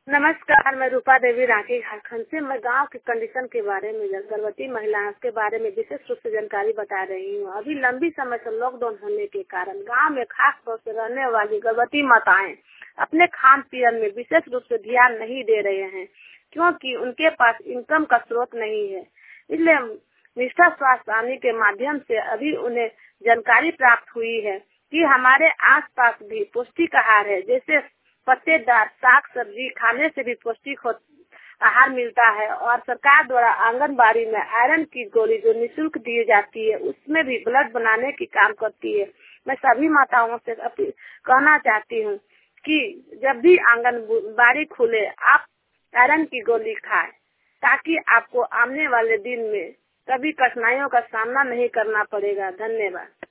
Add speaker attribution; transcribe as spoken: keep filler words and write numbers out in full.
Speaker 1: नमस्कार, मैं रूपा देवी रांची झारखंड से। मैं गांव की कंडीशन के बारे में, गर्भवती महिलाओं के बारे में विशेष रूप से जानकारी बता रही हूँ। अभी लंबी समय से लॉकडाउन होने के कारण गांव में खास तौर से रहने वाली गर्भवती माताएं अपने खान पीन में विशेष रूप से ध्यान नहीं दे रहे हैं, क्योंकि उनके पास इनकम का स्रोत नहीं है। इसलिए निष्ठा स्वास्थ्य आने के माध्यम से अभी उन्हें जानकारी प्राप्त हुई है कि हमारे आसपास भी पौष्टिक आहार है, जैसे पत्तेदार साग सब्जी खाने से भी पौष्टिक आहार मिलता है। और सरकार द्वारा आंगनबाड़ी में आयरन की गोली जो निःशुल्क दी जाती है, उसमें भी ब्लड बनाने की काम करती है। मैं सभी माताओं से कहना चाहती हूँ कि जब भी आंगनबाड़ी खुले आप आयरन की गोली खाएं, ताकि आपको आने वाले दिन में कभी कठिनाइयों का सामना नहीं करना पड़ेगा। धन्यवाद।